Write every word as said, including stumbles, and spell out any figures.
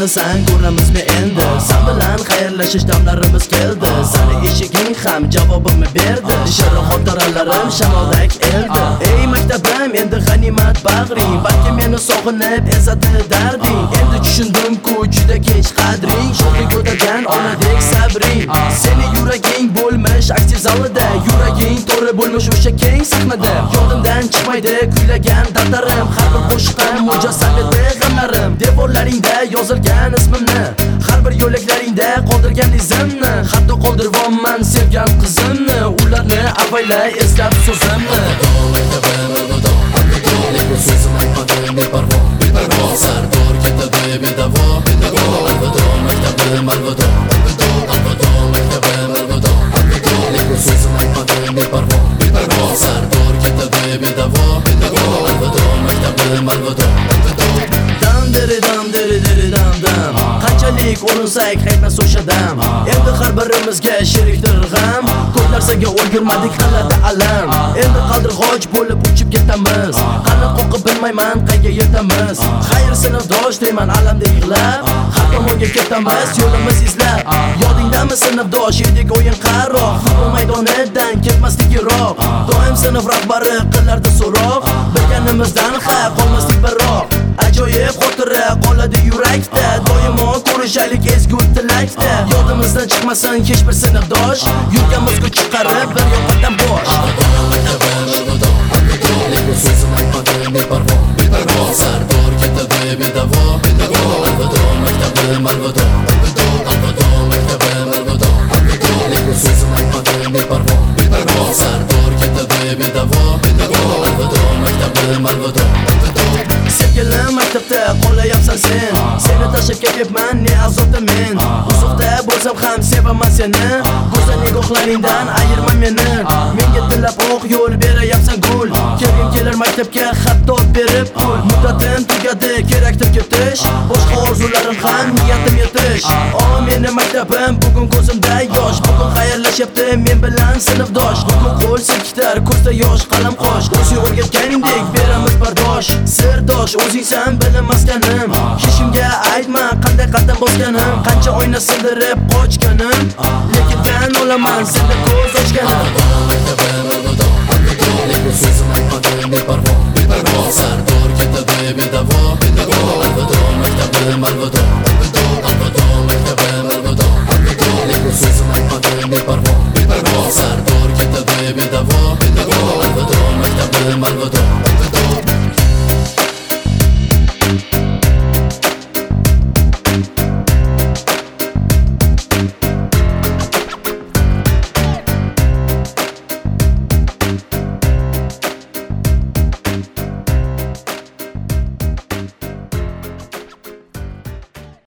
qarasan ko'ramizmi endi sen bilan xayrlashish damlarimiz keldi sani eshiging ham javobimni berdi shirin xotiralarim shamoldek eldi ey maktabim endi g'animat bag'ring balki meni sog'inib ezadi darding endi tushundim-ku juda kech qadring sho'rlik ko'targan onadek sabring seni yuraging bo'lmish aktiv zalida yuraging to'ri bo'lmish o'sha keng sahnada yodimdan chiqmaydi kuylagan daftarim har bir qo'shiqim mujassam edi g'amlarim devorlaringda yozilgan ismimni har bir yo'laklaringda qoldirgan izimni hatto qoldirvonman sevgan qizimni ularni avaylay eslab so'zimni lekin so'zim aytmadim beparvo beparvo sardor ketadi bedavo bedavo alvido maktabim alvido alvido alvido maktabim alvido alvido lekin so'zim aytmadim beparvo beparvo sardor ketadi bedavo bedavo alvido maktabim alvido alvido dam deri dam deri deri dam dam qanchalik urinsak qaytmas o'sha dam endi har birimizga sherikdir g'am ko'p narsaga o'lgurmadik qiladi alam endi qaldirg'och bo'lib uchib ketamiz qani qoqib bilmayman qayga yetamiz xayr sinfdosh deyman alamda yig'lab har tomonga ketamiz yo'limiz izlab yodingdami sinfdosh edik o'yin qarroq futbol maydonidan ketmasdik yiroq doim sinf rahbari qilardi so'roq bilganimizdan ha qolmasdik biroq ajoyib xotira qoladi yurakda doimo ko'rishaylik ezgu tilakda yodimizdan chiqmasin hech bir sinfdosh yurganmiz kuch chiqarib bir yoqdan bosh lekin so'zim aytmadim beparvo beparvo sardor ketadi bedavo bedavo alvido maktabim alvido alvido alvido maktabim alvido alvido lekin so'zim aytmadim beparvo beparvo sardor ketadi bedavo bedavo alvido maktabim alvido alvido sevgilim maktabda qolayapsan sen seni tashlab ketyapman ne azobda men uzoqda bo'lsam ham sevaman seni go'zal nigohlaringdan ayirma meni menga tilab oq yo'l berayapsan gul kelgim kelar maktabga xatto berib pul muddatim tugadi kerakdir ketish boshqa orzularim ham niyatim yetish o meni maktabim bugun ko'zimda yosh bugun xayrlashyapti men bilan sinfdosh bugun qo'l silkitar ko'zda yosh qalam qosh o'zing o'rgatganingdek beramiz bardosh sirdosh o'zingsan bilim maskanim hech kimga aytma qanday qadam bosganim qancha oyna sindirib qochganim lekin tan olaman senda ko'z ochganim lekin so'zim aytmadim beparvo